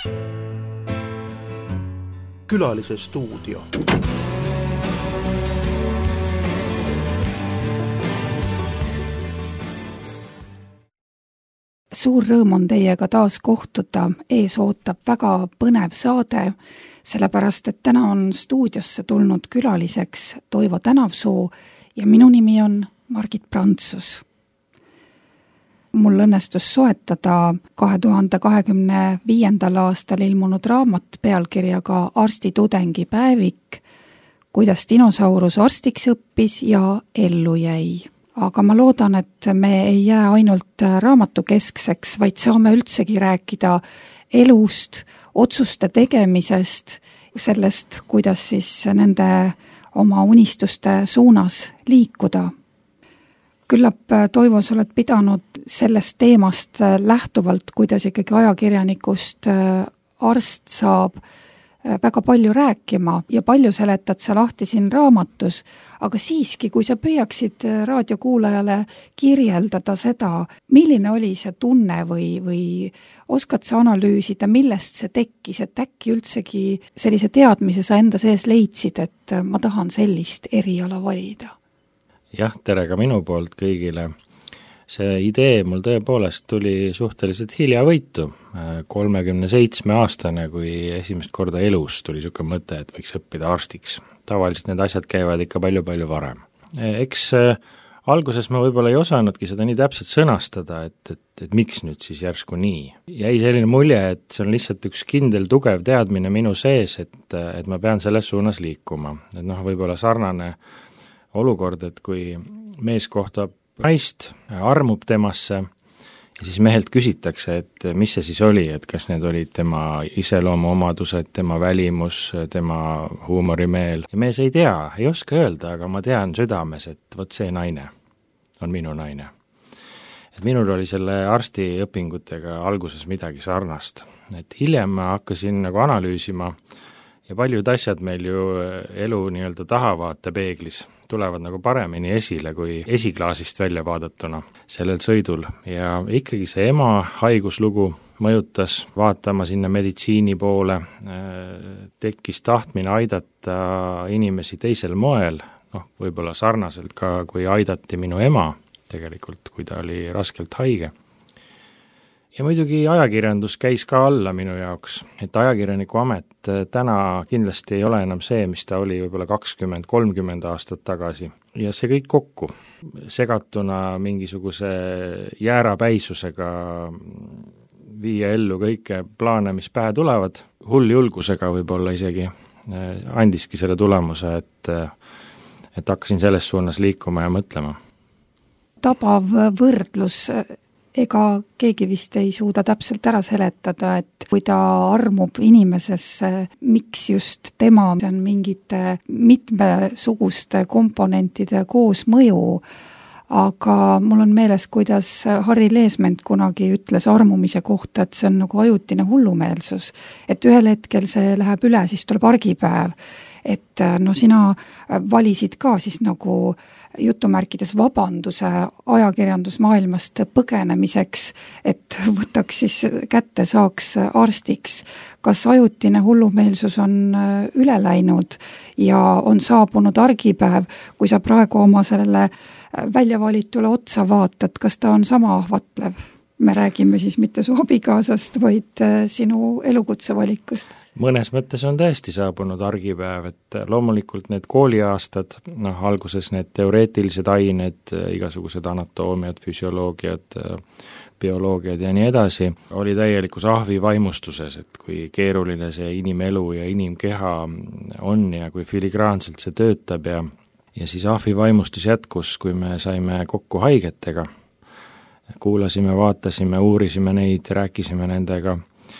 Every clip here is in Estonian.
Külalise stuudio. Suur rõõm on teiega taas kohtuda, ees ootab väga põnev saade, sellepärast et täna on stuudiosse tulnud külaliseks Toivo Tänavsoo ja minu nimi on Margit Prantsus. Mul õnnestus soetada 2025. aastal ilmunud raamat pealkirjaga Arstitudengi päevik, kuidas dinosaurus arstiks õppis ja ellu jäi. Aga ma loodan, et me ei jää ainult raamatukeskseks, vaid saame üldsegi rääkida elust, otsuste tegemisest, sellest, kuidas siis nende oma unistuste suunas liikuda. Küllap, Toivo, sa oled pidanud sellest teemast lähtuvalt, kuidas ikkagi ajakirjanikust arst saab väga palju rääkima ja palju seletad sa lahti siin raamatus, aga siiski, kui sa püüaksid raadiokuulajale kirjeldada seda, milline oli see tunne või oskad sa analüüsida, millest see tekkis, et äkki üldsegi sellise teadmise sa enda sees leidsid, et ma tahan sellist eriala valida? Jah, tere ka minu poolt kõigile. See idee mul tõepoolest tuli suhteliselt hilja võitu, 37-aastane, kui esimest korda elus tuli niisugune mõte, et võiks õppida arstiks. Tavaliselt need asjad käivad ikka palju-palju varem. Eks alguses ma võib-olla ei osanudki seda nii täpselt sõnastada, et miks nüüd siis järsku nii. Jäi selline mulje, et see on lihtsalt üks kindel tugev teadmine minu sees, et ma pean selles suunas liikuma. Et võib-olla sarnane olukord, et kui mees kohtab naist, armub temasse ja siis mehelt küsitakse, et mis see siis oli, et kas need olid tema iseloomuomadused, tema välimus, tema huumorimeel. Ja mees ei tea, ei oska öelda, aga ma tean südames, et vot see naine on minu naine. Et minul oli selle arstiõpingutega alguses midagi sarnast. Et hiljem ma hakkasin nagu analüüsima ja paljud asjad meil ju elu nii-öelda tahavaatepeeglis tulevad nagu paremini esile kui esiklaasist välja vaadatuna sellel sõidul. Ja ikkagi see ema haiguslugu mõjutas vaatama sinna meditsiini poole, tekkis tahtmine aidata inimesi teisel moel, võib-olla sarnaselt ka, kui aidati minu ema tegelikult, kui ta oli raskelt haige. Ja muidugi ajakirjandus käis ka alla minu jaoks, et ajakirjaniku amet täna kindlasti ei ole enam see, mis ta oli võib-olla 20-30 aastat tagasi. Ja see kõik kokku, segatuna mingisuguse jäärapäisusega viia ellu kõike plaane, mis pähe tulevad, hull julgusega võib-olla isegi andiski selle tulemuse, et hakkasin selles suunas liikuma ja mõtlema. Tabav võrdlus. Ega keegi vist ei suuda täpselt ära seletada, et kui ta armub inimesesse, miks just tema, see on mingite mitmesuguste komponentide koosmõju, aga mul on meeles, kuidas Harri Leesment kunagi ütles armumise kohta, et see on nagu ajutine hullumeelsus, et ühel hetkel see läheb üle, siis tuleb argipäev, et sina valisid ka siis nagu jutumärkides vabanduse ajakirjandusmaailmast põgenemiseks, et võtaks siis kätte, saaks arstiks. Kas ajutine hullumeelsus on üle läinud ja on saabunud argipäev, kui sa praegu oma sellele väljavalitule otsa vaatad, kas ta on sama ahvatlev? Me räägime siis mitte su abikaasast, vaid sinu elukutsevalikust. Mõnes mõttes on tõesti saabunud argipäev, et loomulikult need kooliaastad, alguses need teoreetilised ained, igasugused anatoomiad, füsioloogiad, bioloogiad ja nii edasi, oli täielikus ahvivaimustuses, et kui keeruline see inimelu ja inimkeha on ja kui filigraanselt see töötab ja siis ahvivaimustus jätkus, kui me saime kokku haigetega. Kuulasime, vaatasime, uurisime neid, rääkisime nendega.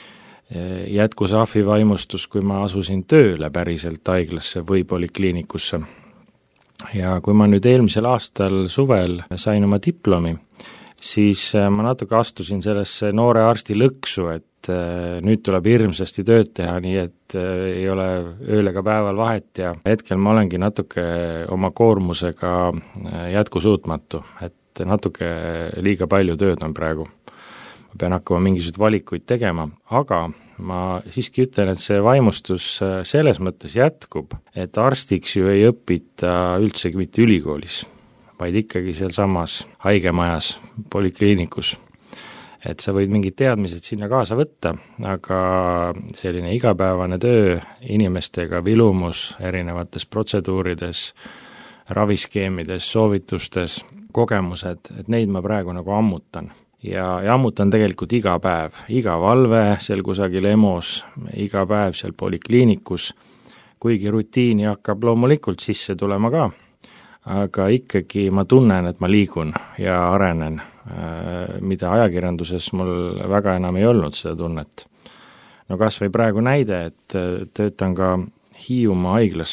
Jätkus ahvivaimustus, kui ma asusin tööle päriselt haiglasse või polikliinikusse. Ja kui ma nüüd eelmisel aastal suvel sain oma diplomi, siis ma natuke astusin sellesse noore arsti lõksu, et nüüd tuleb hirmsasti tööd teha, nii et ei ole ööl ega päeval vahet ja hetkel ma olengi natuke oma koormusega jätkusuutmatu, et natuke liiga palju tööd on praegu. Ma pean hakkama mingisuguseid valikuid tegema, aga ma siiski ütlen, et see vaimustus selles mõttes jätkub, et arstiks ju ei õpita üldsegi mitte ülikoolis, vaid ikkagi sealsamas haigemajas, polikliinikus. Et sa võid mingid teadmised sinna kaasa võtta, aga selline igapäevane töö inimestega, vilumus erinevates protseduurides, raviskeemides, soovitustes, kogemused, et neid ma praegu nagu ammutan. Ja ammutan tegelikult iga päev, iga valve seal kusagil EMO-s, iga päev seal polikliinikus, kuigi rutiini hakkab loomulikult sisse tulema ka, aga ikkagi ma tunnen, et ma liigun ja arenen, mida ajakirjanduses mul väga enam ei olnud seda tunnet. No kas või praegu näide, et töötan ka Hiiumaa haiglas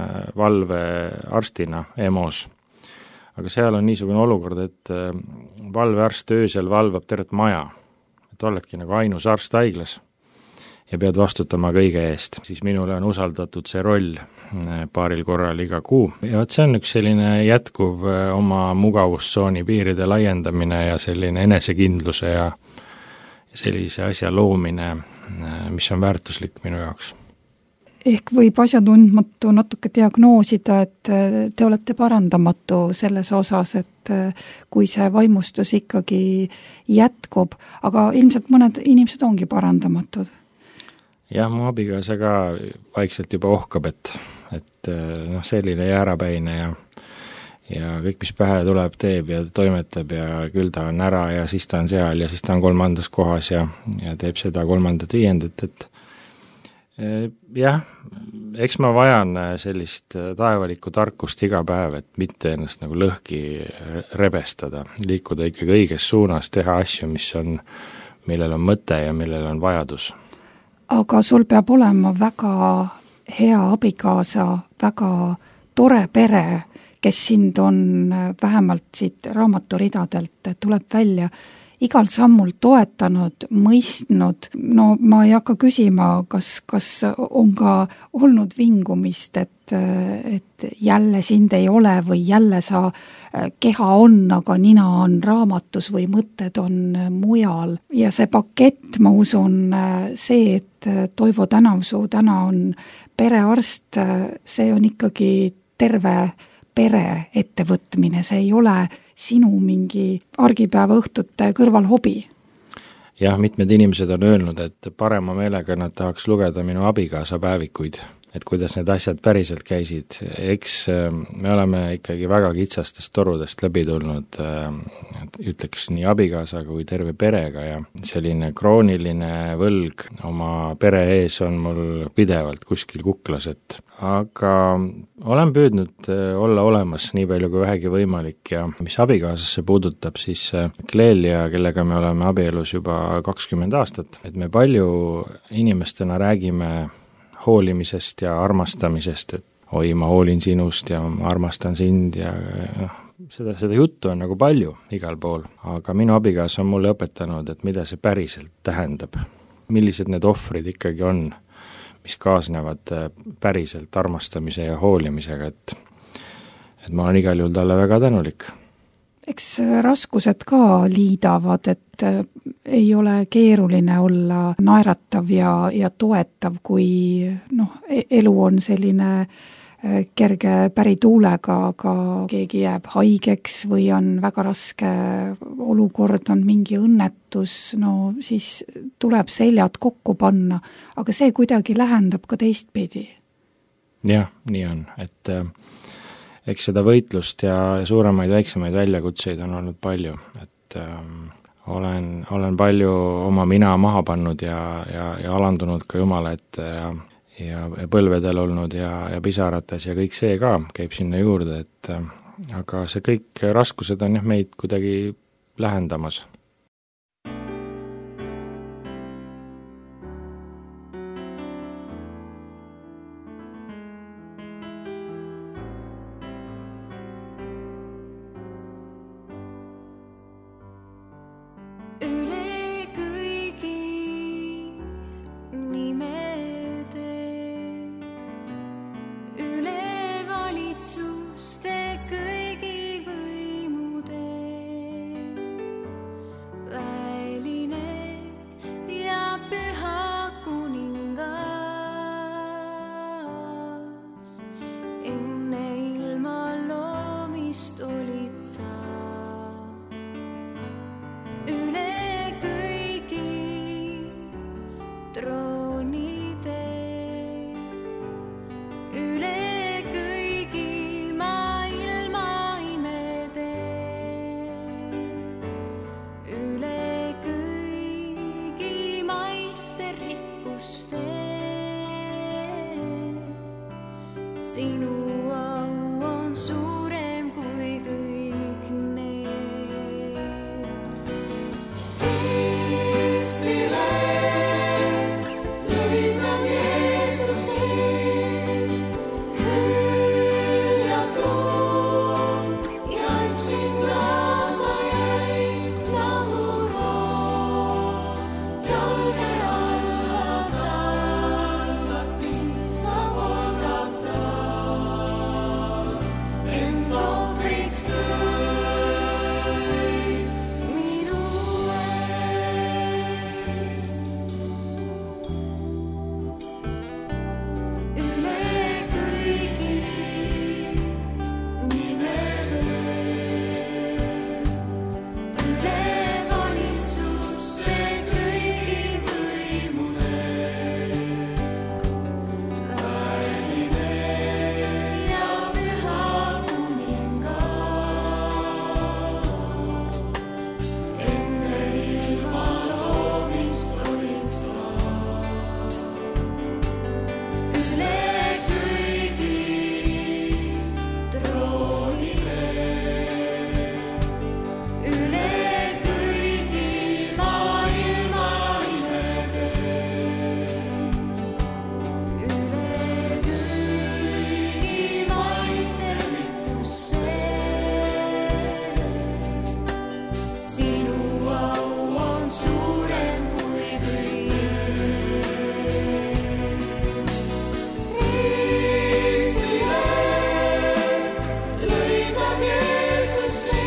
valvearstina EMO-s, aga seal on niisugune olukord, et valvearst öösel valvab tervet maja, et oledki nagu ainus arst haiglas ja pead vastutama kõige eest, siis minule on usaldatud see roll paaril korral iga kuu. Ja see on üks selline jätkuv oma mugavustsooni piiride laiendamine ja selline enesekindluse ja sellise asja loomine, mis on väärtuslik minu jaoks. Ehk võib asjatundmatu natuke diagnoosida, et te olete parandamatu selles osas, et kui see vaimustus ikkagi jätkub, aga ilmselt mõned inimesed ongi parandamatud. Jah, mu abikaasa ka vaikselt juba ohkab, et selline jäärapäine ja kõik, mis pähe tuleb, teeb ja toimetab ja küll ta on ära ja siis ta on seal ja siis ta on 3. kohas ja teeb seda 3. 5. et jah, eks ma vajan sellist taevalikku tarkust iga päev, et mitte ennast nagu lõhki rebestada, liikuda ikkagi õiges suunas, teha asju, millel on mõte ja millel on vajadus. Aga sul peab olema väga hea abikaasa, väga tore pere, kes sind on vähemalt siit raamaturidadelt tuleb välja, igal sammul toetanud, mõistnud, no ma ei hakka küsima, kas on ka olnud vingumist, et jälle sind ei ole või jälle sa keha on, aga nina on raamatus või mõtted on mujal. Ja see pakett, ma usun, see, et Toivo Tänavsuu täna on perearst, see on ikkagi terve pere ettevõtmine, see ei ole sinu mingi argipäeva õhtute kõrval hobi. Jah, mitmed inimesed on öelnud, et parema meelega nad tahaks lugeda minu abikaasa päevikuid, et kuidas need asjad päriselt käisid. Eks me oleme ikkagi väga kitsastest torudest läbi tulnud, ütleks nii abikaasa kui terve perega ja selline krooniline võlg oma pere ees on mul pidevalt kuskil kuklas, aga olen püüdnud olla olemas nii palju kui vähegi võimalik ja mis abikaasasse puudutab, siis Clelia, kellega me oleme abielus juba 20 aastat, et me palju inimestena räägime hoolimisest ja armastamisest, et oi, ma hoolin sinust ja ma armastan sind ja seda juttu on nagu palju igal pool, aga minu abikaasa on mulle õpetanud, et mida see päriselt tähendab, millised need ohvrid ikkagi on, mis kaasnevad päriselt armastamise ja hoolimisega, et ma olen igal juhul talle väga tänulik. Eks raskused ka liidavad, et ei ole keeruline olla naeratav ja toetav, kui elu on selline kerge pärituulega, aga keegi jääb haigeks või on väga raske olukord, on mingi õnnetus, no siis tuleb seljad kokku panna, aga see kuidagi lähendab ka teistpidi. Jah, nii on, et eks seda võitlust ja suuremaid, väiksemaid väljakutseid on olnud palju, et olen palju oma mina maha pannud ja alandunud ka Jumala ette ja põlvedel olnud ja pisarates ja kõik see ka käib sinna juurde, et aga see kõik raskused on meid kuidagi lähendamas. troonide üle kõigi maailma imede, üle kõigi maiste rikkuste. Sinu au on suurem kui kõik need. Kristile lõid nad Jeesuse, hüljatud ja üksinda sa jäid nagu roos. Jalge alla tallati sa Golgata, end ohvriks tõid minu eest. Üle kõigi nimede, üle valitsuste kõigi võimude, väline ja püha kuningas, enne ilma loomist olid sa. Üle kõigi troonide, üle kõigi maailma imede, üle kõigi maiste rikkuste. Sinu au on suurem kui kõik. Kristile lõid nad Jeesuse,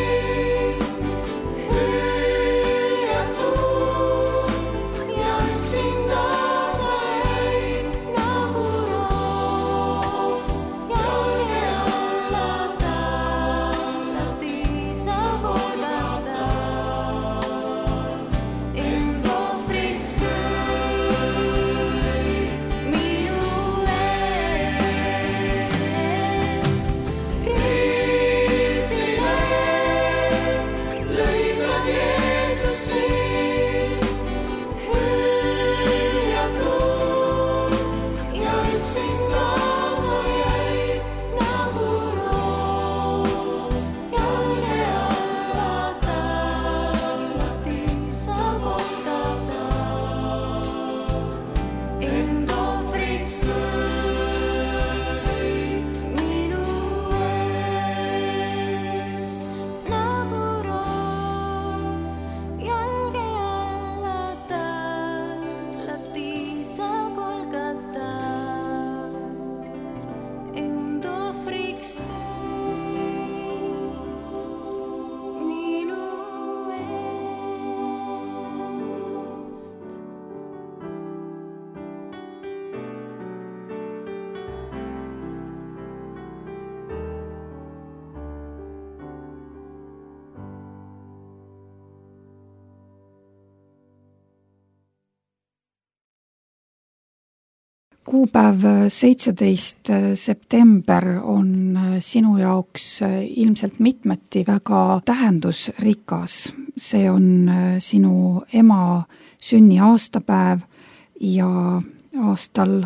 hüljatud ja üksinda sa jäid nagu roos. Jalge alla tallati sa Golgata, end ohvriks tõid minu eest. Kristile lõid nad Jeesuse, hüljatud ja üksinda sa jäid nagu roos. Jalge alla tallati sa Golgata, end ohvriks tõid minu eest. Nagu roos, jalge alla tallati sa Golgata, end ohvriks tõid minu eest. Kuupäev 17. september on sinu jaoks ilmselt mitmeti väga tähendusrikas. See on sinu ema sünniaastapäev ja aastal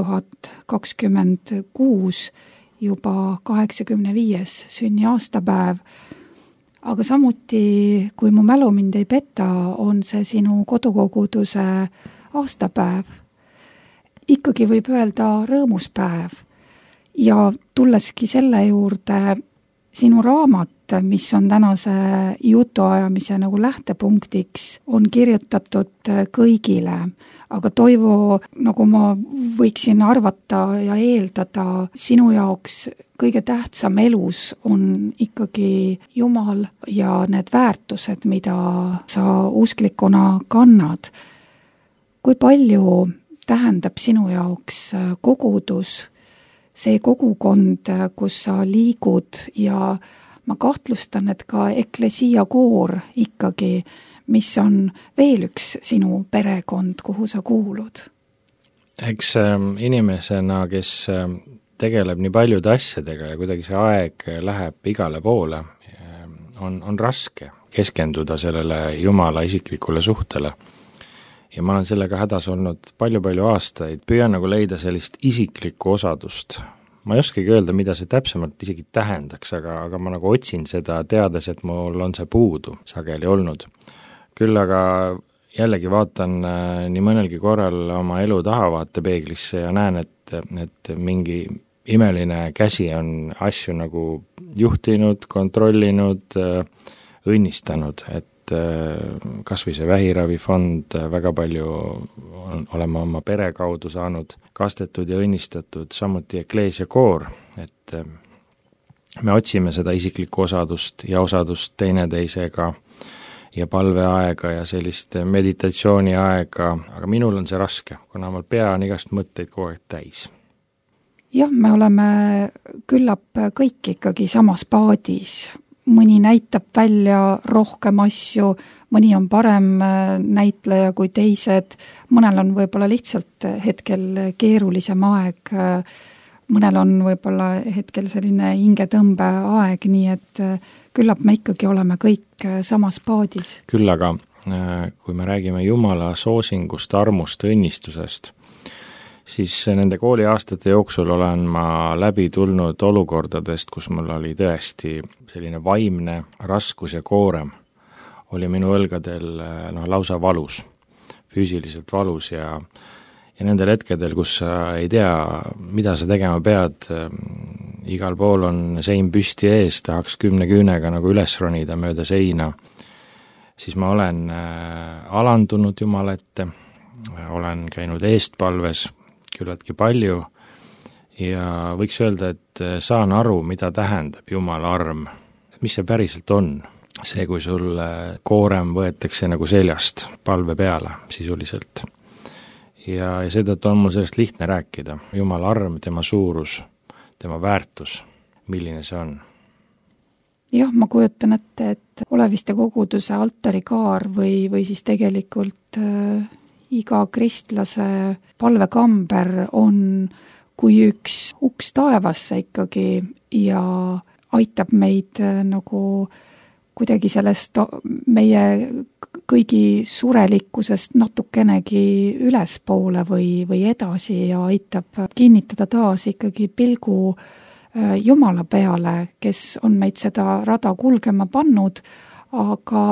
2026 juba 85. sünniaastapäev. Aga samuti, kui mu mälu mind ei peta, on see sinu kodukoguduse aastapäev. Ikkagi võib öelda rõõmus päev. Ja tulleski selle juurde, sinu raamat, mis on tänase jutuajamise nagu lähtepunktiks, on kirjutatud kõigile. Aga Toivo, nagu ma võiksin arvata ja eeldada, sinu jaoks kõige tähtsam elus on ikkagi Jumal ja need väärtused, mida sa usklikuna kannad. Kui palju tähendab sinu jaoks kogudus, see kogukond, kus sa liigud ja ma kahtlustan, et ka eklesia koor ikkagi, mis on veel üks sinu perekond, kuhu sa kuulud? Eks inimesena, kes tegeleb nii paljude asjadega ja kuidagi see aeg läheb igale poole, on raske keskenduda sellele Jumala isiklikule suhtele. Ja ma olen sellega hädas olnud palju-palju aastaid, püüan nagu leida sellist isiklikku osadust. Ma ei oskagi öelda, mida see täpsemalt isegi tähendaks, aga ma nagu otsin seda, teades, et mul on see puudu sageli olnud. Küll aga jällegi vaatan nii mõnelgi korral oma elu tahavaatepeeglisse ja näen, et mingi imeline käsi on asju nagu juhtinud, kontrollinud, õnnistanud, et kas või see vähiravifond, väga palju oleme oma pere kaudu saanud kastetud ja õnnistatud, samuti ekleesia koor, et me otsime seda isiklikku osadust ja osadust teineteisega ja palveaega ja sellist meditatsiooniaega, aga minul on see raske, kuna mul pea on igast mõtteid kogu aeg täis. Jah, me oleme küllap kõik ikkagi samas paadis. Mõni näitab välja rohkem asju, mõni on parem näitleja kui teised, mõnel on võib-olla lihtsalt hetkel keerulisem aeg, mõnel on võib-olla hetkel selline hingetõmbe aeg, nii et küllap me ikkagi oleme kõik samas paadis. Küll aga, kui me räägime Jumala soosingust, armust, õnnistusest, siis nende kooliaastate jooksul olen ma läbi tulnud olukordadest, kus mul oli tõesti selline vaimne raskus ja koorem. Oli minu õlgadel lausa valus, füüsiliselt valus ja nendel hetkedel, kus sa ei tea, mida sa tegema pead, igal pool on sein püsti ees, tahaks 10 küünega nagu üles ronida mööda seina, siis ma olen alandunud Jumala ette, olen käinud eestpalves küllaltki palju ja võiks öelda, et saan aru, mida tähendab Jumala arm, mis see päriselt on. See, kui sul koorem võetakse nagu seljast palve peale sisuliselt. Ja seetõttu on mul sellest lihtne rääkida. Jumala arm, tema suurus, tema väärtus, milline see on. Jah, ma kujutan ette, et oleviste koguduse altarikaar või siis tegelikult iga kristlase palvekamber on kui üks uks taevasse ikkagi ja aitab meid nagu kuidagi sellest meie kõigi surelikkusest natukenegi ülespoole või edasi ja aitab kinnitada taas ikkagi pilgu Jumala peale, kes on meid seda rada kulgema pannud, aga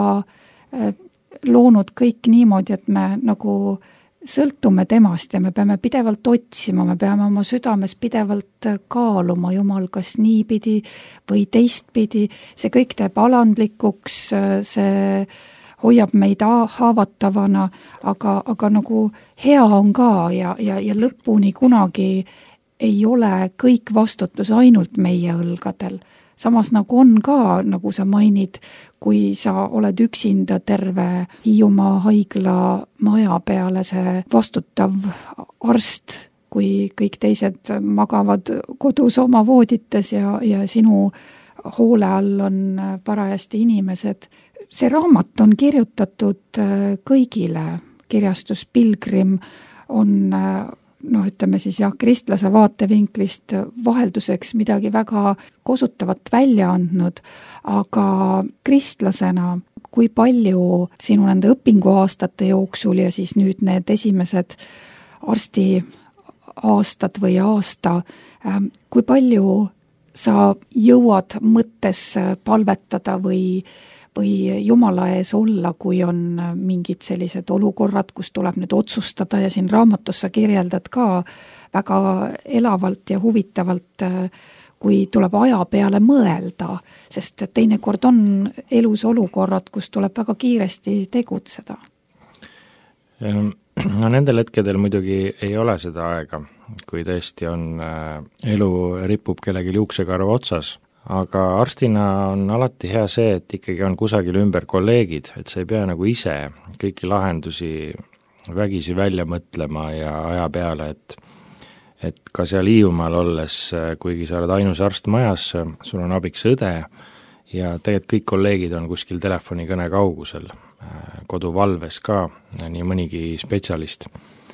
loonud kõik niimoodi, et me nagu sõltume temast ja me peame pidevalt otsima, me peame oma südames pidevalt kaaluma, Jumal, kas niipidi või teistpidi, see kõik teeb alandlikuks, see hoiab meid haavatavana, aga nagu hea on ka ja lõpuni kunagi ei ole kõik vastutus ainult meie õlgadel. Samas nagu on ka, nagu sa mainid, kui sa oled üksinda terve Hiiumaa haigla maja peale see vastutav arst, kui kõik teised magavad kodus oma voodites ja sinu hoole all on parajasti inimesed. See raamat on kirjutatud kõigile, kirjastus Pilgrim on ütleme siis kristlase vaatevinklist vahelduseks midagi väga kosutavat välja andnud, aga kristlasena, kui palju sinu nende õpinguaastate jooksul ja siis nüüd need esimesed arstiaastad või aasta, kui palju sa jõuad mõttes palvetada või Jumala ees olla, kui on mingid sellised olukorrad, kus tuleb nüüd otsustada ja siin raamatus sa kirjeldad ka väga elavalt ja huvitavalt, kui tuleb aja peale mõelda, sest teinekord on elus olukorrad, kus tuleb väga kiiresti tegutseda. No nendel hetkedel muidugi ei ole seda aega, kui tõesti on elu ripub kellegi juuksekarva otsas. Aga arstina on alati hea see, et ikkagi on kusagil ümber kolleegid, et sa ei pea nagu ise kõiki lahendusi vägisi välja mõtlema ja aja peale, et ka seal Hiiumaal olles, kuigi sa oled ainus arst majas, sul on abiks õde ja tegelikult kõik kolleegid on kuskil telefonikõne kaugusel, koduvalves ka, nii mõnigi spetsialist.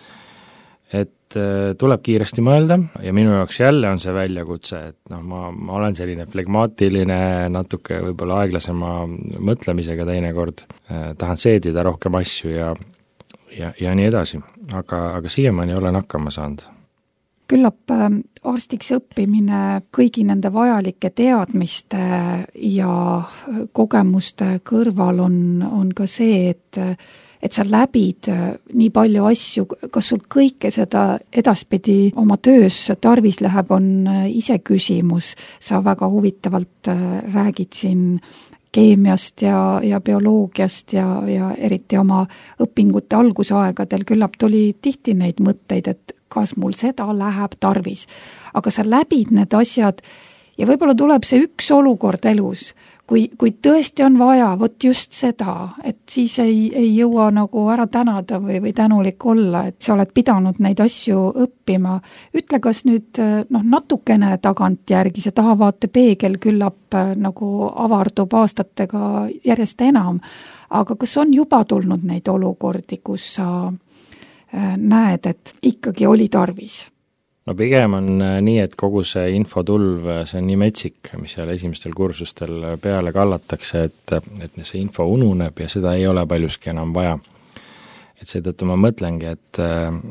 Et tuleb kiiresti mõelda ja minu jaoks jälle on see väljakutse, et ma olen selline flegmaatiline, natuke võib-olla aeglasema mõtlemisega teinekord, tahan seedida rohkem asju ja nii edasi, aga siiamaani olen hakkama saanud. Küllap arstiks õppimine kõigi nende vajalike teadmiste ja kogemuste kõrval on ka see, et sa läbid nii palju asju, kas sul kõike seda edaspidi oma töös tarvis läheb, on iseküsimus. Sa väga huvitavalt räägid siin keemiast ja bioloogiast ja eriti oma õpingute algusaegadel küllap tuli tihti neid mõtteid, et kas mul seda läheb tarvis. Aga sa läbid need asjad ja võib-olla tuleb see üks olukord elus, kui tõesti on vaja, võt just seda, et siis ei jõua nagu ära tänada või tänulik olla, et sa oled pidanud neid asju õppima. Ütle, kas nüüd natukene tagantjärgi see tahavaatepeegel küllap nagu avardub aastatega järjest enam, aga kas on juba tulnud neid olukordi, kus sa näed, et ikkagi oli tarvis? No pigem on nii, et kogu see infotulv, see on nii metsik, mis seal esimestel kursustel peale kallatakse, et see info ununeb ja seda ei ole paljuski enam vaja. Et seetõttu ma mõtlengi, et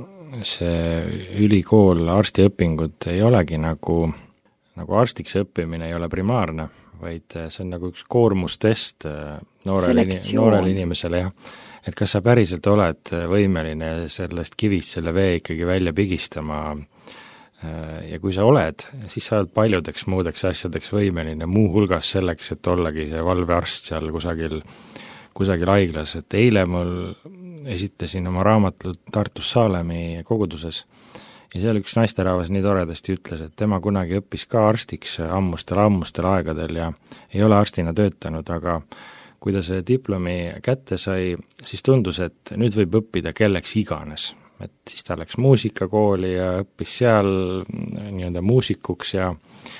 see ülikool, arstiõpingud ei olegi nagu arstiks õppimine ei ole primaarne, vaid see on nagu üks koormustest noorele inimesele, jah. Et kas sa päriselt oled võimeline sellest kivist selle vee ikkagi välja pigistama ja kui sa oled, siis sa oled paljudeks muudeks asjadeks võimeline, muu hulgas selleks, et ollagi see valvearst seal kusagil haiglas, et eile mul esitlesin oma raamatut Tartus Saalemi koguduses ja seal üks naisterahvas nii toredasti ütles, et tema kunagi õppis ka arstiks ammustel aegadel ja ei ole arstina töötanud, aga kui ta see diplomi kätte sai, siis tundus, et nüüd võib õppida kelleks iganes. Et siis ta läks muusikakooli ja õppis seal nii-öelda muusikuks ja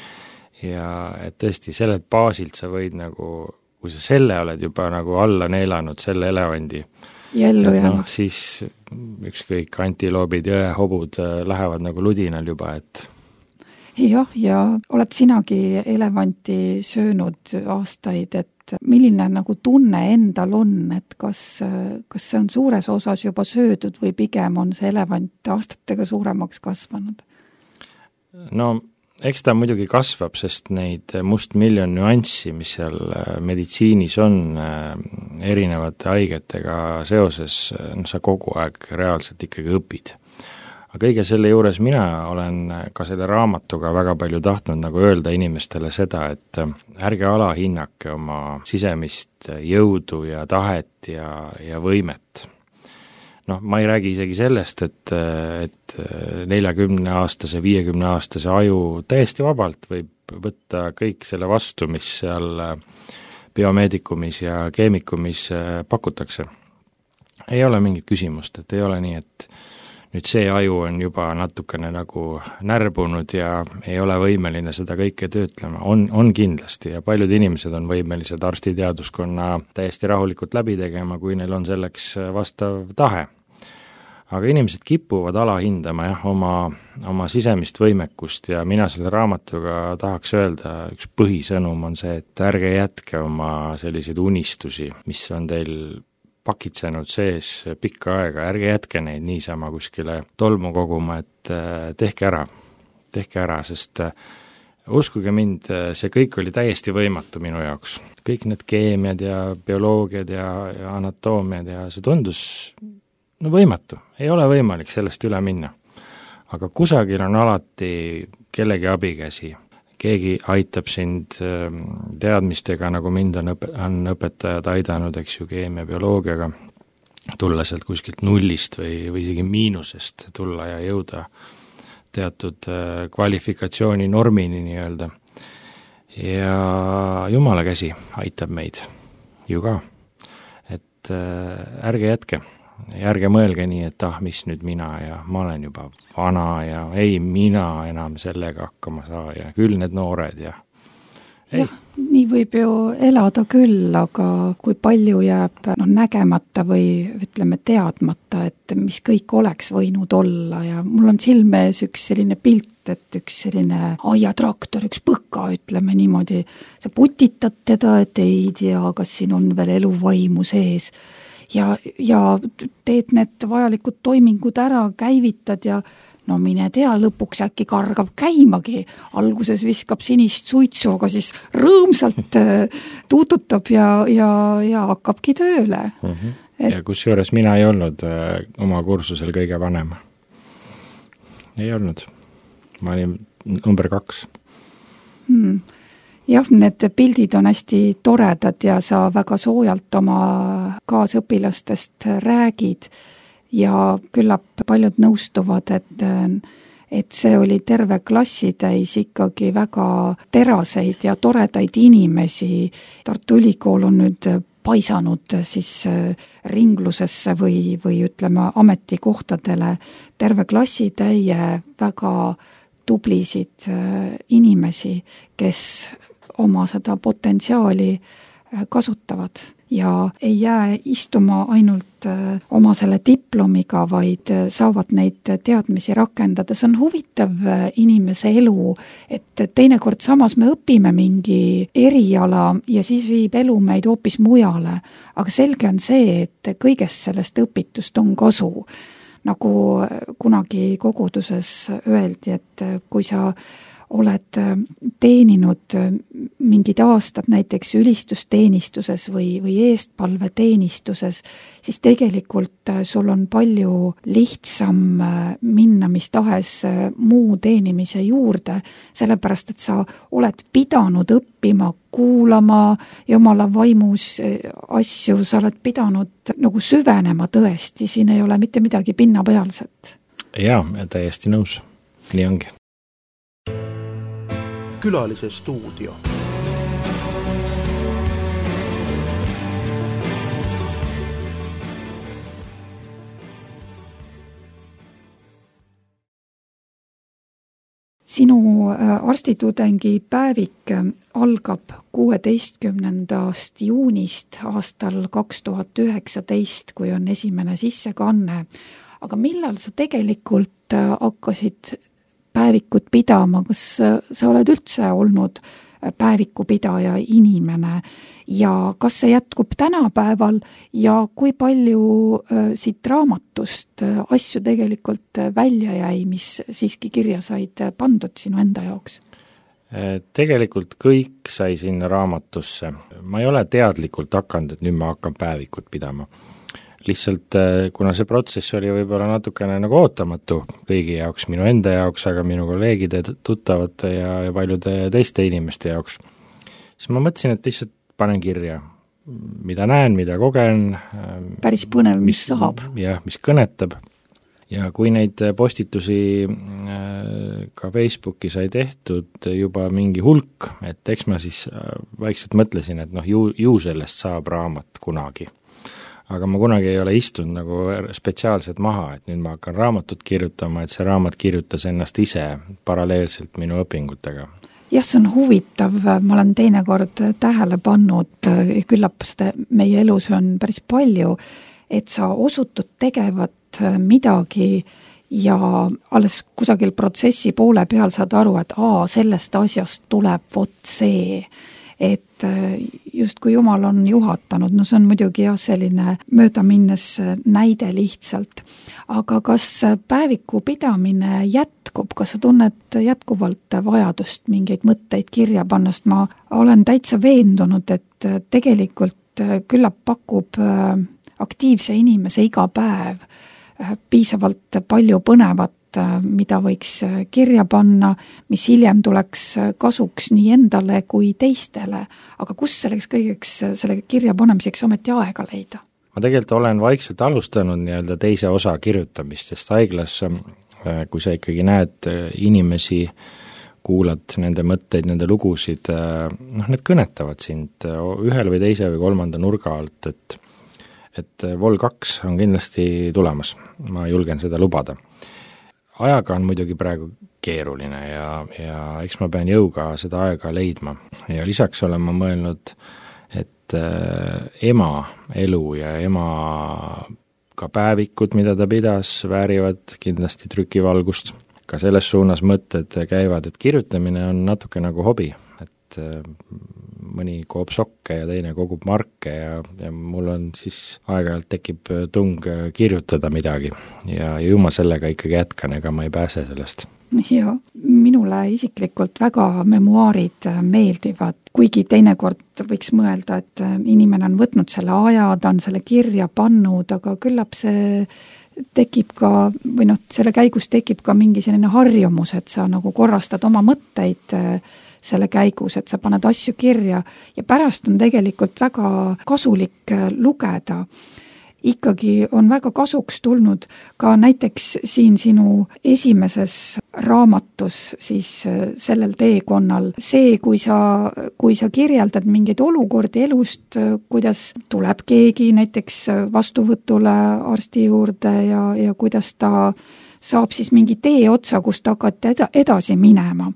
et tõesti sellelt baasilt sa võid nagu, kui sa selle oled juba nagu alla neelanud, selle elevandi, siis ükskõik antiloobid, jõehobud lähevad nagu ludinal juba, et jah, ja oled sinagi elevanti söönud aastaid, et milline nagu tunne endal on, et kas see on suures osas juba söödud või pigem on see elevant aastatega suuremaks kasvanud? No eks ta muidugi kasvab, sest neid mustmiljon nüanssi, mis seal meditsiinis on erinevate haigetega seoses, sa kogu aeg reaalselt ikkagi õpid. Aga kõige selle juures mina olen ka selle raamatuga väga palju tahtnud nagu öelda inimestele seda, et ärge alahinnake oma sisemist jõudu ja tahet ja võimet. Ma ei räägi isegi sellest, et 40-aastase, 50-aastase aju täiesti vabalt võib võtta kõik selle vastu, mis seal biomeedikumis ja keemikumis pakutakse. Ei ole mingit küsimust, et ei ole nii, et nüüd see aju on juba natukene nagu närbunud ja ei ole võimeline seda kõike töötlema. On kindlasti ja paljud inimesed on võimelised arstiteaduskonna täiesti rahulikult läbi tegema, kui neil on selleks vastav tahe. Aga inimesed kipuvad alahindama oma sisemist võimekust ja mina selle raamatuga tahaks öelda, üks põhisõnum on see, et ärge jätke oma selliseid unistusi, mis on teil pakitsenud sees pikka aega, ärge jätke neid niisama kuskile tolmu koguma, et tehke ära, sest uskuge mind, see kõik oli täiesti võimatu minu jaoks. Kõik need keemiad ja bioloogiad ja anatoomiad ja see tundus võimatu, ei ole võimalik sellest üle minna. Aga kusagil on alati kellegi abikäsi. Keegi aitab sind teadmistega, nagu mind on õpetajad aidanud, eks ju, keemia, bioloogiaga, tulla sealt kuskilt nullist või isegi miinusest tulla ja jõuda teatud kvalifikatsiooni normini nii-öelda. Ja Jumala käsi aitab meid ju ka, et ärge jätke. Ja ärge mõelge nii, et mis nüüd mina ja ma olen juba vana ja ei mina enam sellega hakkama saa ja küll need noored ja ei. nii võib ju elada küll, aga kui palju jääb nägemata või ütleme teadmata, et mis kõik oleks võinud olla ja mul on silme ees üks selline pilt, et üks selline aiatraktor, üks põka, ütleme niimoodi, sa putitad teda, et ei tea, kas siin on veel eluvaimu sees ja teed need vajalikud toimingud ära, käivitad ja no mine tea, lõpuks äkki kargab käimagi, alguses viskab sinist suitsu, aga siis rõõmsalt tuututab ja hakkabki tööle. Ja kusjuures mina ei olnud oma kursusel kõige vanem. Ei olnud. Ma olin number 2. Jah, need pildid on hästi toredad ja sa väga soojalt oma kaasõpilastest räägid ja küllap paljud nõustuvad, et see oli terve klassitäis ikkagi väga teraseid ja toredaid inimesi. Tartu Ülikool on nüüd paisanud siis ringlusesse või ütleme ametikohtadele terve klassitäie väga tublisid inimesi, kes oma seda potentsiaali kasutavad ja ei jää istuma ainult oma selle diplomiga, vaid saavad neid teadmisi rakendada. See on huvitav inimese elu, et teinekord samas me õpime mingi eriala ja siis viib elu meid hoopis mujale, aga selge on see, et kõigest sellest õpitust on kasu. Nagu kunagi koguduses öeldi, et kui sa oled teeninud mingid aastad näiteks ülistusteenistuses või eestpalveteenistuses, siis tegelikult sul on palju lihtsam minna mis tahes muu teenimise juurde, sellepärast et sa oled pidanud õppima, kuulama jumala vaimus asju, sa oled pidanud nagu süvenema tõesti, siin ei ole mitte midagi pinnapealset. Jaa, täiesti nõus. Nii ongi. Külalise stuudio. Sinu arstitudengi päevik algab 16. juunist aastal 2019, kui on esimene sissekanne. Aga millal sa tegelikult hakkasid päevikut pidama, kas sa oled üldse olnud päevikupidaja inimene ja kas see jätkub tänapäeval ja kui palju siit raamatust asju tegelikult välja jäi, mis siiski kirja said pandud sinu enda jaoks? Tegelikult kõik sai sinna raamatusse. Ma ei ole teadlikult hakanud, et nüüd ma hakkan päevikut pidama. Lihtsalt kuna see protsess oli võib-olla natukene nagu ootamatu kõigi jaoks, minu enda jaoks, aga minu kolleegide, tuttavate ja paljude teiste inimeste jaoks, siis ma mõtlesin, et lihtsalt panen kirja, mida näen, mida kogen. Päris põnev, mis saab. Jah, mis kõnetab. Ja kui neid postitusi ka Facebooki sai tehtud juba mingi hulk, et eks ma siis vaikselt mõtlesin, et ju sellest saab raamat kunagi. Aga ma kunagi ei ole istunud nagu spetsiaalselt maha, et nüüd ma hakkan raamatut kirjutama, et see raamat kirjutas ennast ise paralleelselt minu õpingutega. Jah, see on huvitav, ma olen teinekord tähele pannud, küllap seda meie elus on päris palju, et sa osutud tegevat midagi ja alles kusagil protsessi poole peal saad aru, et sellest asjast tuleb vot see, et justkui Jumal on juhatanud, see on muidugi selline möödaminnes näide lihtsalt. Aga kas päeviku pidamine jätkub, kas sa tunned jätkuvalt vajadust mingeid mõtteid kirja pannast? Ma olen täitsa veendunud, et tegelikult küllap pakub aktiivse inimese iga päev piisavalt palju põnevat, mida võiks kirja panna, mis hiljem tuleks kasuks nii endale kui teistele. Aga kus selleks kõigeks, selle kirja panemiseks ometi aega leida? Ma tegelikult olen vaikselt alustanud nii-öelda teise osa kirjutamist, sest haiglas, kui sa ikkagi näed inimesi, kuulad nende mõtteid, nende lugusid, need kõnetavad sind ühel või teise või kolmanda nurga alt, et Vol 2 on kindlasti tulemas, ma julgen seda lubada. Ajaga on muidugi praegu keeruline ja eks ma pean jõuga seda aega leidma. Ja lisaks olen ma mõelnud, et ema elu ja ema ka päevikud, mida ta pidas, väärivad kindlasti trükivalgust. Ka selles suunas mõtted käivad, et kirjutamine on natuke nagu hobi, et mõni koob sokke ja teine kogub marke ja mul on siis aeg-ajalt tekib tung kirjutada midagi ja ju ma sellega ikkagi jätkan, ega ma ei pääse sellest. Ja minule isiklikult väga memuaarid meeldivad, kuigi teinekord võiks mõelda, et inimene on võtnud selle aja, ta on selle kirja pannud, aga küllap see tekib ka, või selle käigus tekib ka mingi selline harjumus, et sa nagu korrastad oma mõtteid selle käigus, et sa paned asju kirja ja pärast on tegelikult väga kasulik lugeda. Ikkagi on väga kasuks tulnud ka näiteks siin sinu esimeses raamatus siis sellel teekonnal see, kui sa kirjeldad mingeid olukordi elust, kuidas tuleb keegi näiteks vastuvõtule arsti juurde ja kuidas ta saab siis mingi tee otsa, kus ta hakkad edasi minema.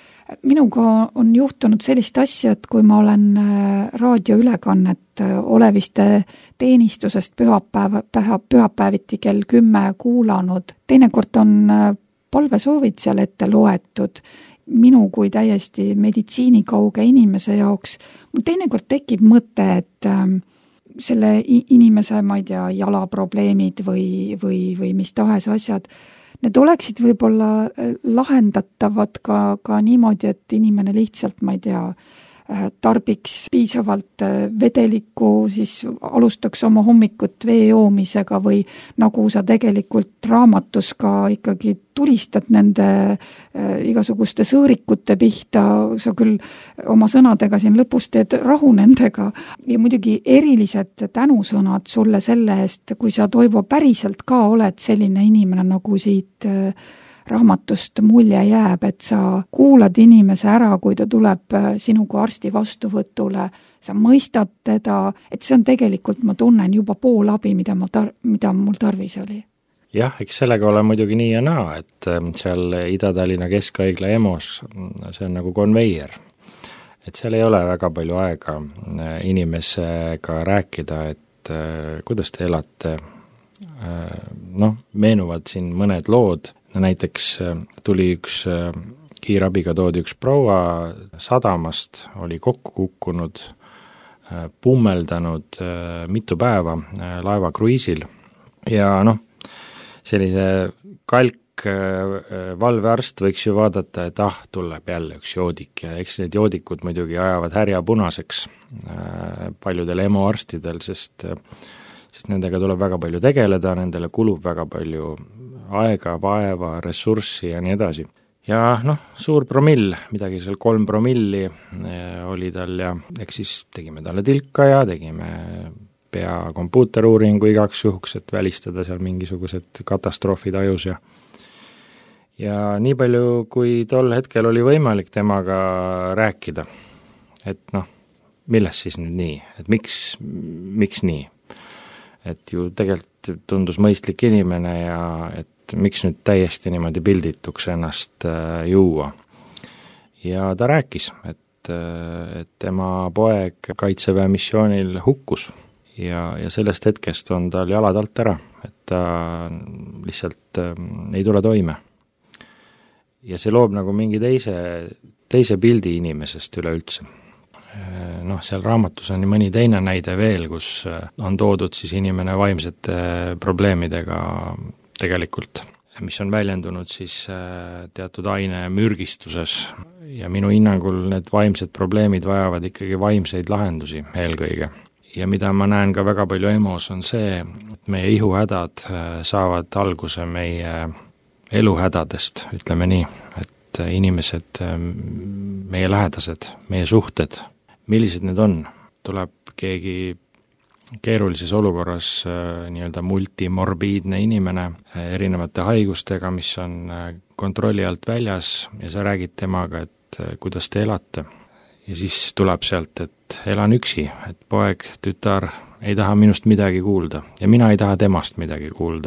Minuga on juhtunud sellist asja, et kui ma olen raadioülekannet Oleviste teenistusest pühapäeviti kell 10 kuulanud, teinekord on palvesoovid seal ette loetud, minu kui täiesti meditsiinikauge inimese jaoks, mul teinekord tekib mõte, et selle inimese, ma ei tea, jalaprobleemid või mis tahes asjad, need oleksid võib-olla lahendatavad ka niimoodi, et inimene lihtsalt, ma ei tea, tarbiks piisavalt vedelikku, siis alustaks oma hommikut vee joomisega või nagu sa tegelikult raamatus ka ikkagi tulistad nende igasuguste sõõrikute pihta, sa küll oma sõnadega siin lõpus teed rahu nendega ja muidugi erilised tänusõnad sulle selle eest, kui sa, Toivo, päriselt ka oled selline inimene, nagu siit raamatust mulje jääb, et sa kuulad inimese ära, kui ta tuleb sinuga arsti vastuvõtule, sa mõistad teda, et see on tegelikult, ma tunnen juba pool abi, mida mul tarvis oli. Jah, eks sellega ole muidugi nii ja naa, et seal Ida-Tallinna Keskhaigla EMO-s see on nagu konveier. Et seal ei ole väga palju aega inimesega rääkida, et kuidas te elate. Meenuvad siin mõned lood. Näiteks tuli üks kiirabiga toodi üks proua sadamast, oli kokku kukkunud, pummeldanud mitu päeva laevakruiisil ja sellise kalk valvearst võiks ju vaadata, et tuleb jälle üks joodik ja eks need joodikud muidugi ajavad härja punaseks paljudel EMO-arstidel, sest nendega tuleb väga palju tegeleda, nendele kulub väga palju aega, vaeva, ressurssi ja nii edasi. Ja suur promill, midagi seal 3 promilli oli tal ja eks siis tegime talle tilka ja tegime pea kompuuteruuringu igaks juhuks, et välistada seal mingisugused katastroofid ajus ja nii palju, kui tol hetkel oli võimalik temaga rääkida, et millest siis nüüd nii, et miks nii? Et ju tegelikult tundus mõistlik inimene ja et miks nüüd täiesti niimoodi pildituks ennast juua. Ja ta rääkis, et tema poeg Kaitseväe missioonil hukkus ja sellest hetkest on tal jalad alt ära, et ta lihtsalt ei tule toime. Ja see loob nagu mingi teise pildi inimesest üleüldse. Seal raamatus on mõni teine näide veel, kus on toodud siis inimene vaimsete probleemidega tegelikult, mis on väljendunud siis teatud aine mürgistuses ja minu hinnangul need vaimsed probleemid vajavad ikkagi vaimseid lahendusi eelkõige. Ja mida ma näen ka väga palju EMO-s on see, et meie ihuhädad saavad alguse meie eluhädadest, ütleme nii, et inimesed, meie lähedased, meie suhted, millised need on, tuleb keegi keerulises olukorras nii-öelda multimorbiidne inimene erinevate haigustega, mis on kontrolli alt väljas ja sa räägid temaga, et kuidas te elate. Ja siis tuleb sealt, et elan üksi, et poeg, tütar ei taha minust midagi kuulda ja mina ei taha temast midagi kuulda.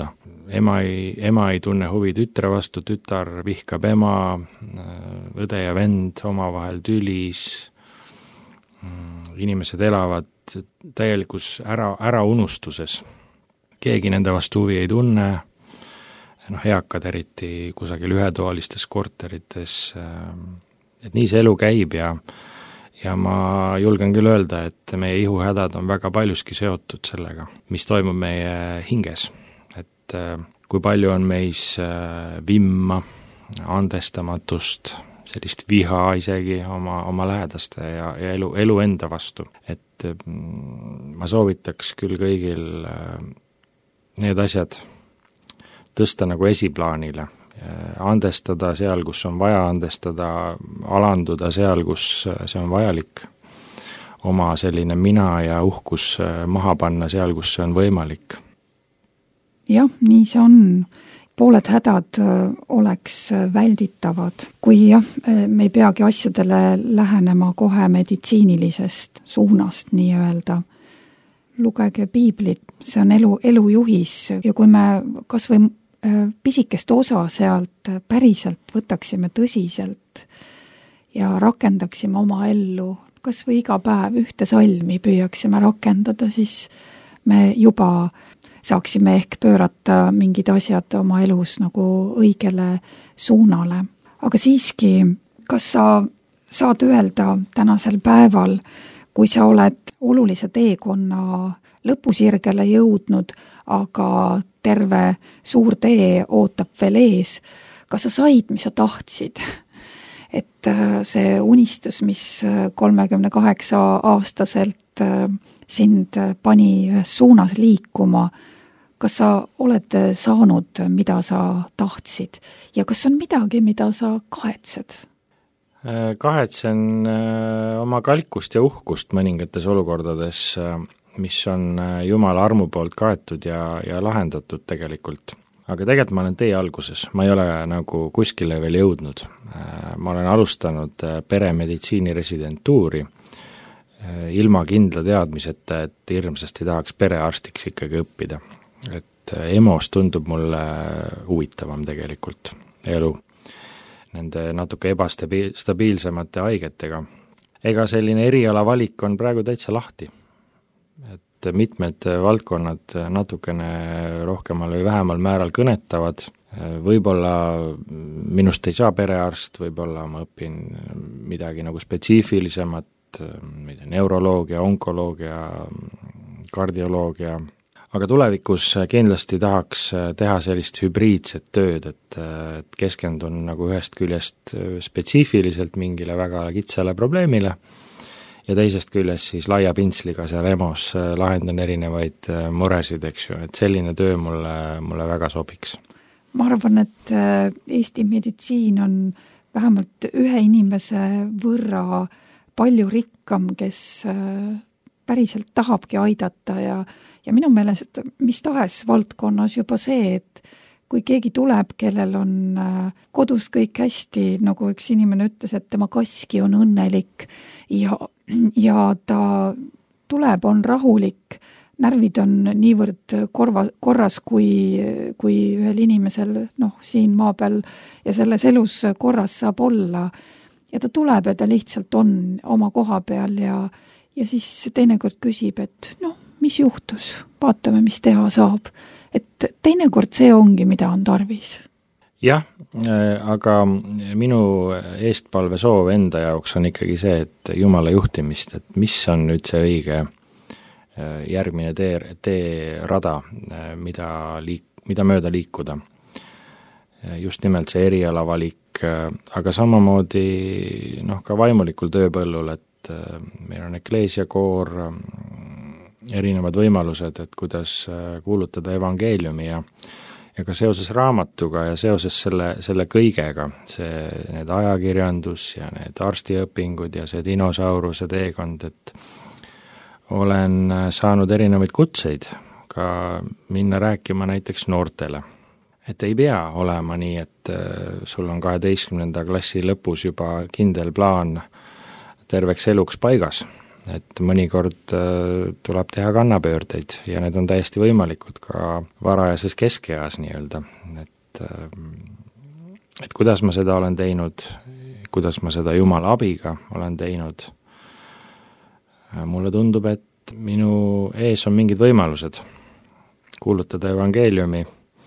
ema ei tunne huvi tütre vastu, tütar vihkab ema, õde ja vend omavahel tülis, inimesed elavad täielikus äraunustuses. Keegi nende vastu huvi ei tunne, eakad eriti kusagil ühetoalistes korterites, et nii see elu käib ja ma julgen küll öelda, et meie ihuhädad on väga paljuski seotud sellega, mis toimub meie hinges. Et kui palju on meis vimma, andestamatust, sellist viha isegi oma lähedaste ja elu enda vastu. Et ma soovitaks küll kõigil need asjad tõsta nagu esiplaanile, andestada seal, kus on vaja andestada, alanduda seal, kus see on vajalik, oma selline mina ja uhkus maha panna seal, kus see on võimalik. Jah, nii see on. Pooled hädad oleks välditavad, kui me ei peagi asjadele lähenema kohe meditsiinilisest suunast nii-öelda. Lugege piiblit, see on elujuhis ja kui me kas või pisikest osa sealt päriselt võtaksime tõsiselt ja rakendaksime oma ellu, kas või iga päev ühte salmi püüaksime rakendada, siis me juba saaksime ehk pöörata mingid asjad oma elus nagu õigele suunale. Aga siiski, kas sa saad öelda tänasel päeval, kui sa oled olulise teekonna lõpusirgele jõudnud, aga terve suur tee ootab veel ees, kas sa said, mis sa tahtsid? Et see unistus, mis 38-aastaselt sind pani ühes suunas liikuma, kas sa oled saanud, mida sa tahtsid? Ja kas on midagi, mida sa kahetsed? Kahetsen oma kalkust ja uhkust mõningates olukordades, mis on Jumala armu poolt kaetud ja lahendatud tegelikult. Aga tegelikult ma olen tee alguses, ma ei ole nagu kuskile veel jõudnud. Ma olen alustanud peremeditsiini residentuuri ilma kindla teadmiseta, et hirmsasti tahaks perearstiks ikkagi õppida. Et EMO-s tundub mulle huvitavam tegelikult elu nende natuke ebastabiilsemate haigetega. Ega selline eriala valik on praegu täitsa lahti. Et mitmed valdkonnad natukene rohkemal või vähemal määral kõnetavad. Võib-olla minust ei saa perearst, võib-olla ma õpin midagi nagu spetsiifilisemat, neuroloogia, onkoloogia, kardioloogia, aga tulevikus kindlasti tahaks teha sellist hübriidset tööd, et keskendun nagu ühest küljest spetsiifiliselt mingile väga kitsale probleemile ja teisest küljest siis laia pintsliga seal EMO-s lahendan erinevaid muresid, eks ju, et selline töö mulle väga sobiks. Ma arvan, et Eesti meditsiin on vähemalt ühe inimese võrra palju rikkam, kes päriselt tahabki aidata ja minu meelest mis tahes valdkonnas juba see, et kui keegi tuleb, kellel on kodus kõik hästi, nagu üks inimene ütles, et tema kaski on õnnelik ja ta tuleb, on rahulik, närvid on niivõrd korras, kui ühel inimesel siin maa peal ja selles elus korras saab olla. Ja ta tuleb ja ta lihtsalt on oma koha peal ja siis teinekord küsib, et mis juhtus, vaatame, mis teha saab. Et teinekord see ongi, mida on tarvis. Jah, aga minu eestpalve soov enda jaoks on ikkagi see, et Jumala juhtimist, et mis on nüüd see õige järgmine teerada, mida mööda liikuda. Just nimelt see erialavalik, aga samamoodi ka vaimulikul tööpõllul, et meil on ekleesiakoor, erinevad võimalused, et kuidas kuulutada evangeeliumi ja ka seoses raamatuga ja seoses selle kõigega, need ajakirjandus ja need arstiõpingud ja see dinosauruse teekond, et olen saanud erinevaid kutseid ka minna rääkima näiteks noortele. Et ei pea olema nii, et sul on 12. klassi lõpus juba kindel plaan terveks eluks paigas. et mõnikord tuleb teha kannapöördeid ja need on täiesti võimalikud ka varajases keskeas nii-öelda, et kuidas ma seda olen teinud, kuidas ma seda Jumala abiga olen teinud, mulle tundub, et minu ees on mingid võimalused kuulutada evangeeliumi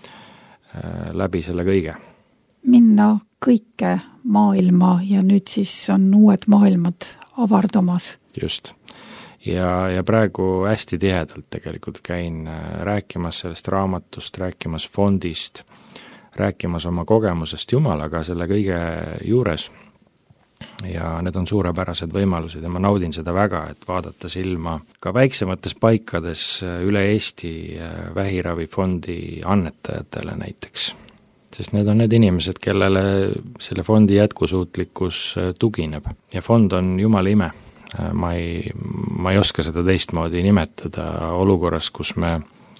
läbi selle kõige. Minna kõike maailma ja nüüd siis on uued maailmad avardumas. Just. Ja praegu hästi tihedalt tegelikult käin rääkimas sellest raamatust, rääkimas fondist, rääkimas oma kogemusest Jumalaga selle kõige juures. Ja need on suurepärased võimalused ja ma naudin seda väga, et vaadata silma ka väiksemates paikades üle Eesti vähiravifondi annetajatele näiteks. Sest need on need inimesed, kellele selle fondi jätkusuutlikkus tugineb. Ja fond on Jumala ime. Ma ei oska seda teistmoodi nimetada olukorras, kus me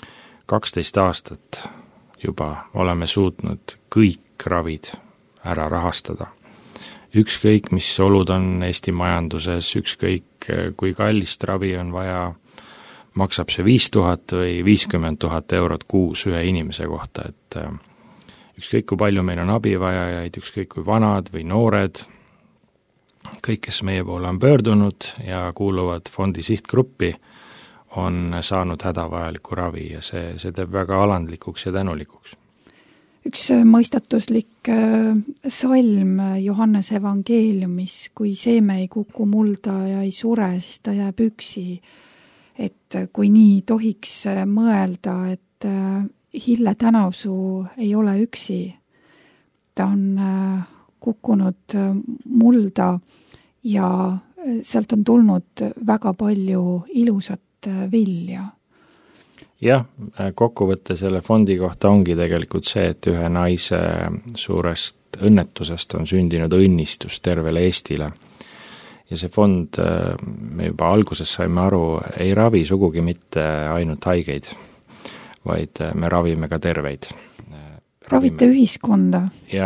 12 aastat juba oleme suutnud kõik ravid ära rahastada. Ükskõik, mis olud on Eesti majanduses, ükskõik, kui kallist ravi on vaja, maksab see 5000 või 50 000 eurot kuus ühe inimese kohta, et ükskõik, kui palju meil on abivajajaid, ükskõik, kui vanad või noored, kõik, kes meie poole on pöördunud ja kuuluvad fondi sihtgruppi, on saanud hädavajaliku ravi ja see teeb väga alandlikuks ja tänulikuks. Üks mõistatuslik salm Johannes evangeeliumis, kui seeme ei kuku mulda ja ei sure, siis ta jääb üksi. Et kui nii tohiks mõelda, et Hille Tänavsuu ei ole üksi, ta on kukkunud mulda ja sealt on tulnud väga palju ilusat vilja. Jah, kokkuvõte selle fondi kohta ongi tegelikult see, et ühe naise suurest õnnetusest on sündinud õnnistus tervele Eestile. Ja see fond, me juba alguses saime aru, ei ravi sugugi mitte ainult haigeid, vaid me ravime ka terveid. Ravite ühiskonda. Ja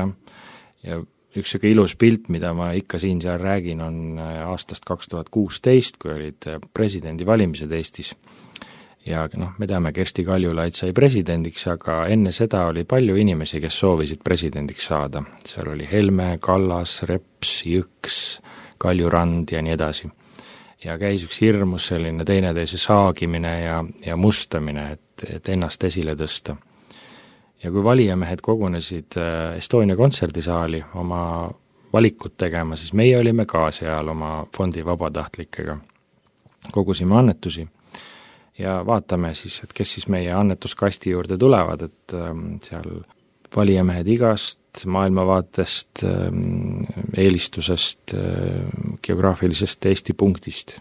üks selline ilus pilt, mida ma ikka siin seal räägin, on aastast 2016, kui olid presidendivalimised Eestis. Ja me teame, Kersti Kaljulaid sai presidendiks, aga enne seda oli palju inimesi, kes soovisid presidendiks saada. Seal oli Helme, Kallas, Reps, Jõks, Kaljurand ja nii edasi. Ja käis üks hirmus selline teineteise saagimine ja mustamine, et ennast esile tõsta. Ja kui valijamehed kogunesid Estonia kontserdisaali oma valikut tegema, siis meie olime ka seal oma fondi vabatahtlikega. Kogusime annetusi. Ja vaatame siis, et kes siis meie annetuskasti juurde tulevad, et seal valijamehed igast maailmavaatest, eelistusest, geograafilisest Eesti punktist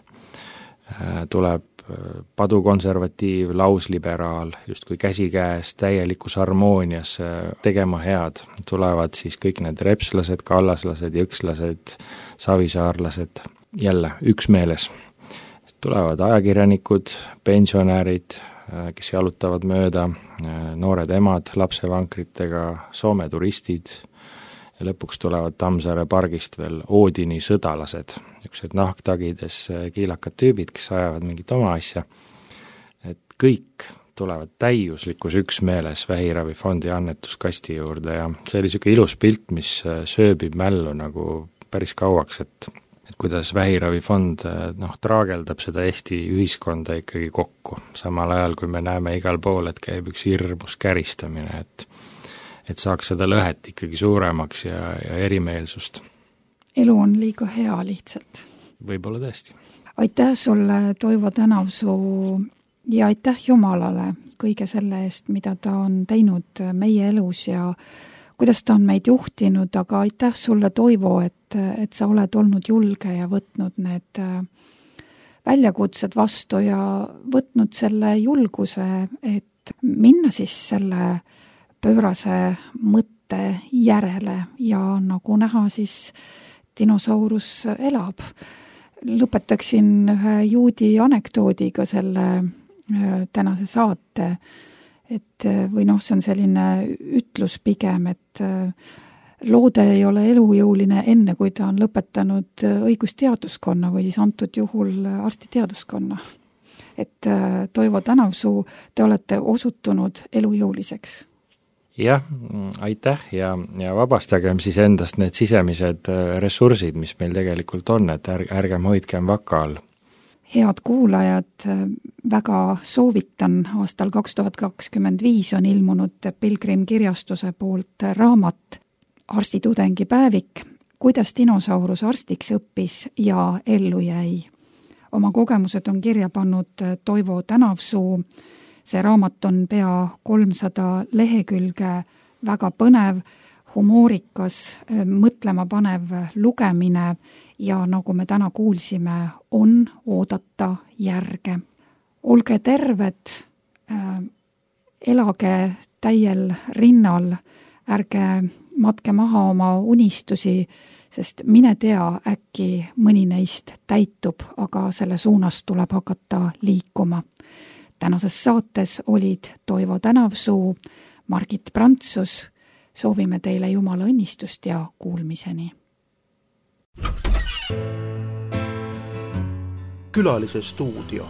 tuleb padukonservatiiv, lausliberaal, justkui käsikäes täielikus harmoonias tegema head. Tulevad siis kõik need repslased, kallaslased, jõkslased, savisaarlased, jälle üksmeeles. Tulevad ajakirjanikud, pensionärid, kes jalutavad mööda, noored emad lapsevankritega, Soome turistid ja lõpuks tulevad Tammsaare pargist veel Oodini sõdalased, niisugused nahktagides kiilakad tüübid, kes ajavad mingit oma asja. Et kõik tulevad täiuslikus üksmeeles vähiravifondi annetuskasti juurde ja see oli niisugune ilus pilt, mis sööbib mällu nagu päris kauaks, et kuidas vähiravifond traageldab seda Eesti ühiskonda ikkagi kokku, samal ajal kui me näeme igal pool, et käib üks hirmus käristamine, et saaks seda lõhet ikkagi suuremaks ja erimeelsust. Elu on liiga hea lihtsalt. Võib-olla tõesti. Aitäh sulle, Toivo Tänavsuu, ja aitäh Jumalale kõige selle eest, mida ta on teinud meie elus ja kuidas ta on meid juhtinud, aga aitäh sulle, Toivo, et sa oled olnud julge ja võtnud need väljakutsed vastu ja võtnud selle julguse, et minna siis selle pöörase mõtte järele ja nagu näha, siis dinosaurus elab. Lõpetaksin ühe juudi anekdoodiga selle tänase saate, et või see on selline ütlus pigem, et loode ei ole elujõuline enne, kui ta on lõpetanud õigusteaduskonna või siis antud juhul arstiteaduskonna. Et Toivo Tänavsuu, te olete osutunud elujõuliseks. Jah, aitäh ja vabastagem siis endast need sisemised ressursid, mis meil tegelikult on, et ärgem hoidkem vaka all. Head kuulajad, väga soovitan, aastal 2025 on ilmunud Pilgrim kirjastuse poolt raamat Arstitudengi päevik, kuidas dinosaurus arstiks õppis ja ellu jäi. Oma kogemused on kirja pannud Toivo Tänavsuu. See raamat on pea 300 lehekülge, väga põnev, humoorikas, mõtlema panev lugemine ja nagu me täna kuulsime, on oodata järge. Olge terved, elage täiel rinnal, ärge matke maha oma unistusi, sest mine tea, äkki mõni neist täitub, aga selle suunas tuleb hakata liikuma. Tänases saates olid Toivo Tänavsuu, Margit Prantsus. Soovime teile Jumala õnnistust ja kuulmiseni. Külalise stuudio.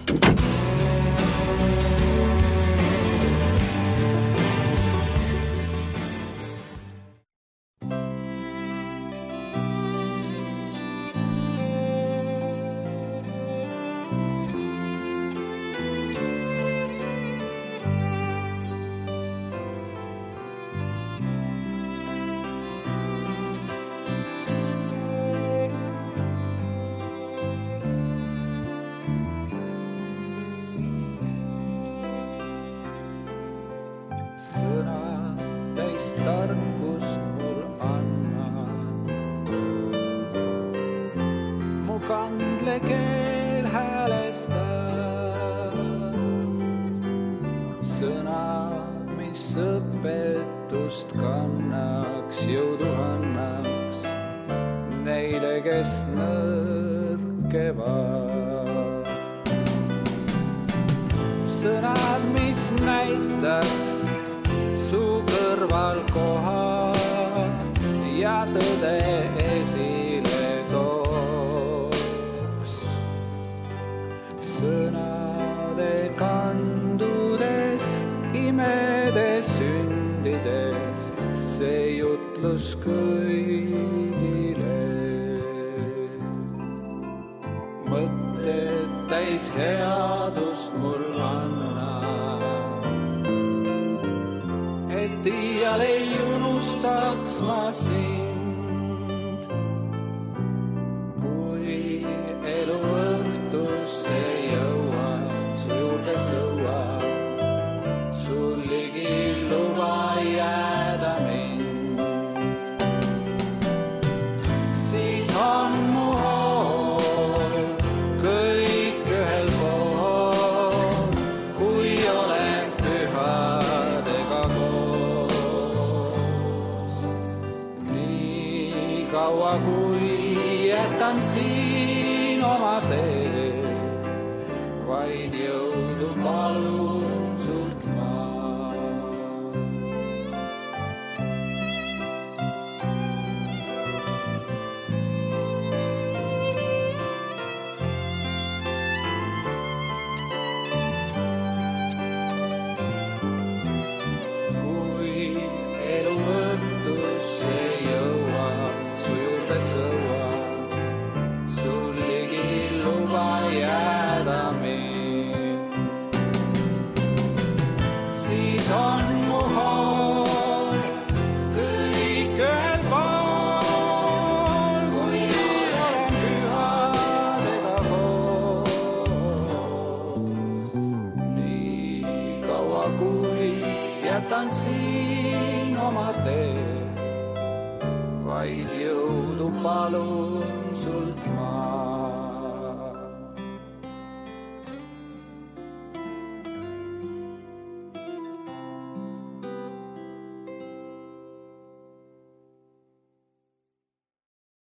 Sõna täis tarkust mul anna. Mu kandlekeel häälestab. Sõnad, mis õpetust kannaks, jõudu annaks neile, kes nõrkevad. Sõnad, mis näitaks su kõrval kohad ja tõde esile tooks. Sõnade kandudes, imedes, sündides, see jutlus kõigile. Mõtted täis headust mul anna, et iial ei unustaks ma sind. Kui elu õhtusse jõuad, su juurde sõua, sul ligi luba jääda mind. Siis on mu hool kõik ühel pool, kui olen pühadega koos. Nii kaua kui jätan siin oma tee, vaid jõudu palun sult ma. Kui elu õhtusse jõuad, su juurde sõua, sul ligi luba jääda mind. Siis on mu hool kõik ühel pool, kui olen pühadega koos. Nii kaua kui jätan siin oma tee, vaid jõudu palun sult ma.